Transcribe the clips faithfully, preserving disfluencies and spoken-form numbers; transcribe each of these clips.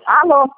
Alô?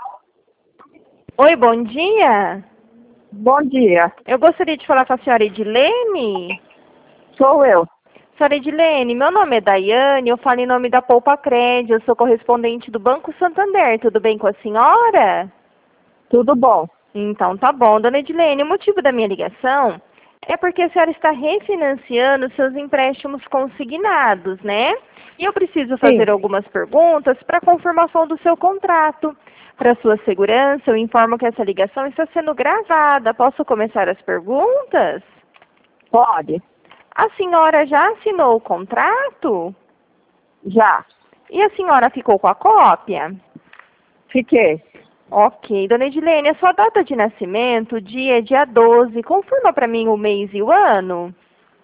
Oi, bom dia. Bom dia. Eu gostaria de falar com a senhora Edilene. Sou eu. Senhora Edilene, meu nome é Daiane, eu falo em nome da Poupa Cred, eu sou correspondente do Banco Santander. Tudo bem com a senhora? Tudo bom. Então tá bom, dona Edilene. O motivo da minha ligação é porque a senhora está refinanciando seus empréstimos consignados, né? E eu preciso fazer Sim. algumas perguntas para confirmação do seu contrato. Para sua segurança, eu informo que essa ligação está sendo gravada. Posso começar as perguntas? Pode. A senhora já assinou o contrato? Já. E a senhora ficou com a cópia? Fiquei. Ok. Dona Edilene, a sua data de nascimento, o dia é dia doze. Confirma para mim o mês e o ano?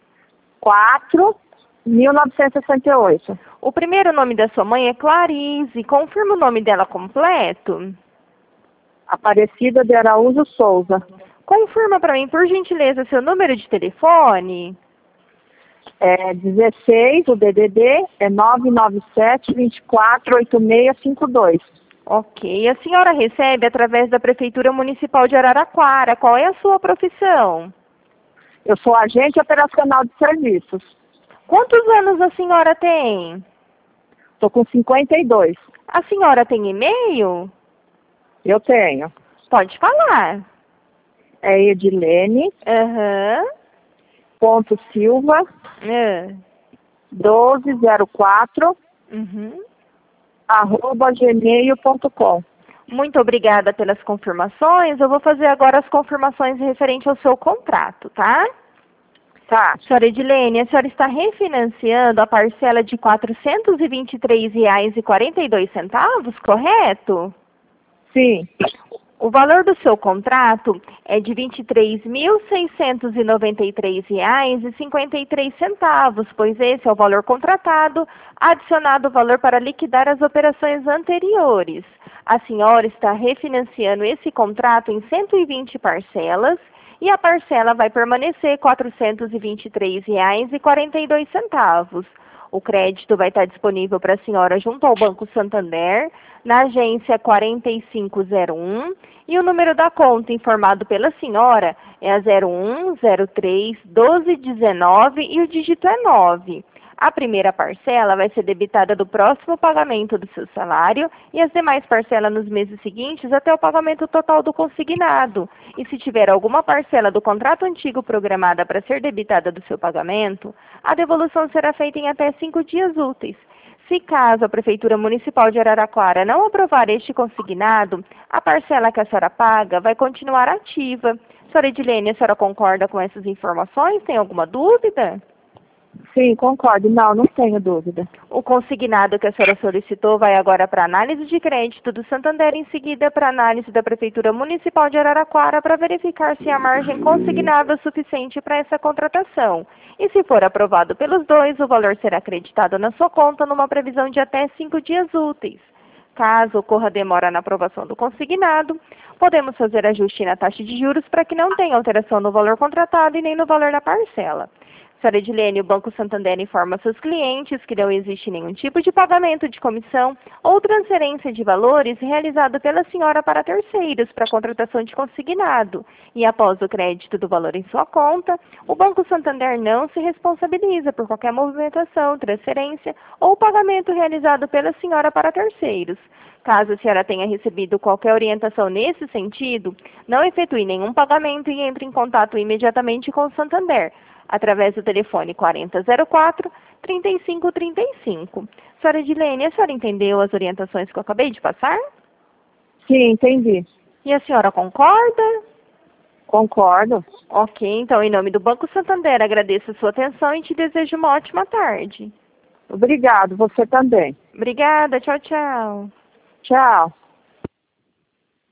quatro de mil novecentos e sessenta e oito. O primeiro nome da sua mãe é Clarice. Confirma o nome dela completo? Aparecida de Araújo Souza. Confirma para mim, por gentileza, seu número de telefone? É dezesseis, o D D D é nove nove sete, dois quatro, oito seis cinco dois. Ok. A senhora recebe através da Prefeitura Municipal de Araraquara. Qual é a sua profissão? Eu sou agente operacional de serviços. Quantos anos a senhora tem? Estou com cinquenta e dois. A senhora tem e-mail? Eu tenho. Pode falar. É Edilene Aham. ponto Silva Uhum. doze zero quatro Uhum. arroba gmail ponto com. Muito obrigada pelas confirmações. Eu vou fazer agora as confirmações referente ao seu contrato, tá? Tá. Senhora Edilene, a senhora está refinanciando a parcela de quatrocentos e vinte e três reais e quarenta e dois centavos, correto? Sim. O valor do seu contrato é de vinte e três mil seiscentos e noventa e três reais e cinquenta e três centavos, pois esse é o valor contratado, adicionado o valor para liquidar as operações anteriores. A senhora está refinanciando esse contrato em cento e vinte parcelas e a parcela vai permanecer quatrocentos e vinte e três reais e quarenta e dois centavos. O crédito vai estar disponível para a senhora junto ao Banco Santander, na agência quarenta e cinco zero um, e o número da conta informado pela senhora é a zero um zero três doze dezenove e o dígito é nove. A primeira parcela vai ser debitada do próximo pagamento do seu salário e as demais parcelas nos meses seguintes até o pagamento total do consignado. E se tiver alguma parcela do contrato antigo programada para ser debitada do seu pagamento, a devolução será feita em até cinco dias úteis. Se caso a Prefeitura Municipal de Araraquara não aprovar este consignado, a parcela que a senhora paga vai continuar ativa. Senhora Edilene, a senhora concorda com essas informações? Tem alguma dúvida? Sim, concordo. Não, não tenho dúvida. O consignado que a senhora solicitou vai agora para análise de crédito do Santander, em seguida para análise da Prefeitura Municipal de Araraquara para verificar se a margem consignada é suficiente para essa contratação. E se for aprovado pelos dois, o valor será acreditado na sua conta numa previsão de até cinco dias úteis. Caso ocorra demora na aprovação do consignado, podemos fazer ajuste na taxa de juros para que não tenha alteração no valor contratado e nem no valor da parcela. Senhora Edilene, o Banco Santander informa seus clientes que não existe nenhum tipo de pagamento de comissão ou transferência de valores realizado pela senhora para terceiros para contratação de consignado. E após o crédito do valor em sua conta, o Banco Santander não se responsabiliza por qualquer movimentação, transferência ou pagamento realizado pela senhora para terceiros. Caso a senhora tenha recebido qualquer orientação nesse sentido, não efetue nenhum pagamento e entre em contato imediatamente com o Santander, através do telefone quarenta zero quatro, trinta e cinco trinta e cinco. Senhora Edilene, a senhora entendeu as orientações que eu acabei de passar? Sim, entendi. E a senhora concorda? Concordo. Ok, então, em nome do Banco Santander, agradeço a sua atenção e te desejo uma ótima tarde. Obrigado, você também. Obrigada, tchau, tchau. Tchau.